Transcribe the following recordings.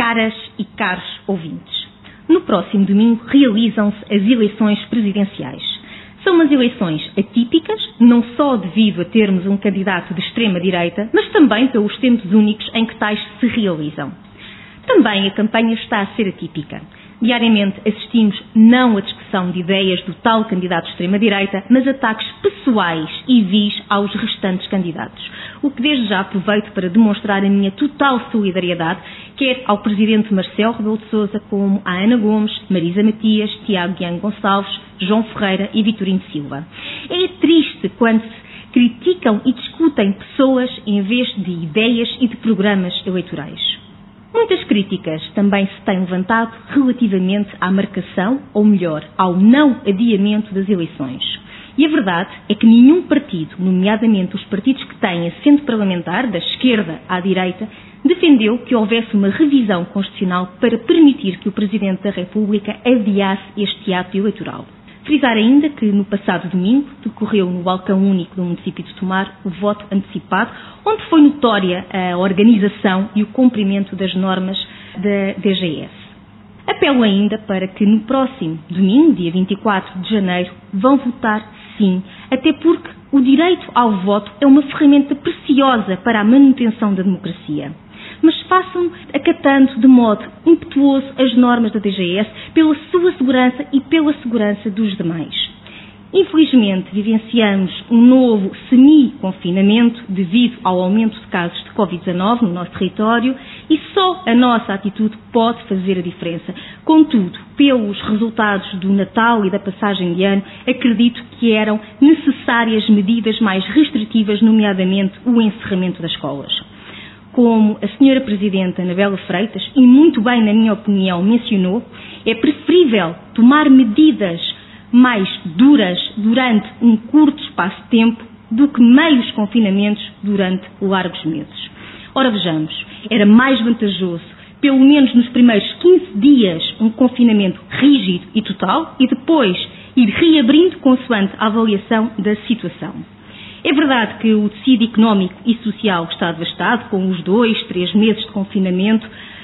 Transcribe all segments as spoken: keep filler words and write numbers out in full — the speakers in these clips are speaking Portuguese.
Caras e caros ouvintes, no próximo domingo realizam-se as eleições presidenciais. São umas eleições atípicas, não só devido a termos um candidato de extrema-direita, mas também pelos tempos únicos em que tais se realizam. Também a campanha está a ser atípica. Diariamente assistimos não à discussão de ideias do tal candidato de extrema-direita, mas ataques pessoais e vis aos restantes candidatos. O que desde já aproveito para demonstrar a minha total solidariedade, quer ao Presidente Marcelo Rebelo de Sousa, como à Ana Gomes, Marisa Matias, Tiago Guiano Gonçalves, João Ferreira e Vitorino Silva. É triste quando se criticam e discutem pessoas em vez de ideias e de programas eleitorais. Muitas críticas também se têm levantado relativamente à marcação, ou melhor, ao não adiamento das eleições. E a verdade é que nenhum partido, nomeadamente os partidos que têm assento parlamentar, da esquerda à direita, defendeu que houvesse uma revisão constitucional para permitir que o Presidente da República adiasse este ato eleitoral. Frisar ainda que no passado domingo decorreu no balcão único do município de Tomar o voto antecipado, onde foi notória a organização e o cumprimento das normas da D G S. Apelo ainda para que no próximo domingo, dia vinte e quatro de janeiro, vão votar sim, até porque o direito ao voto é uma ferramenta preciosa para a manutenção da democracia. Mas façam acatando de modo impetuoso as normas da D G S pela sua segurança e pela segurança dos demais. Infelizmente, vivenciamos um novo semi-confinamento devido ao aumento de casos de covid dezanove no nosso território e só a nossa atitude pode fazer a diferença. Contudo, pelos resultados do Natal e da passagem de ano, acredito que eram necessárias medidas mais restritivas, nomeadamente o encerramento das escolas. Como a senhora Presidente Anabela Freitas, e muito bem na minha opinião mencionou, é preferível tomar medidas mais duras durante um curto espaço de tempo do que meios confinamentos durante largos meses. Ora vejamos, era mais vantajoso, pelo menos nos primeiros quinze dias, um confinamento rígido e total e depois ir reabrindo consoante a avaliação da situação. É verdade que o tecido económico e social está devastado, com os dois, três meses de confinamento,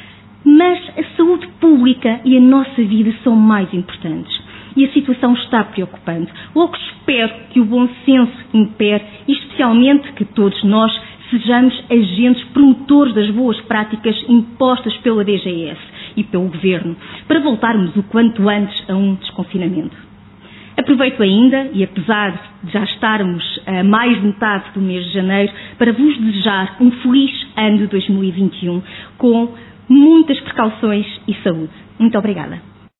mas a saúde pública e a nossa vida são mais importantes. E a situação está preocupante. Logo espero que o bom senso impere e especialmente que todos nós sejamos agentes promotores das boas práticas impostas pela D G S e pelo Governo, para voltarmos o quanto antes a um desconfinamento. Aproveito ainda, e apesar de já estarmos a mais de metade do mês de janeiro, para vos desejar um feliz ano de dois mil e vinte e um, com muitas precauções e saúde. Muito obrigada.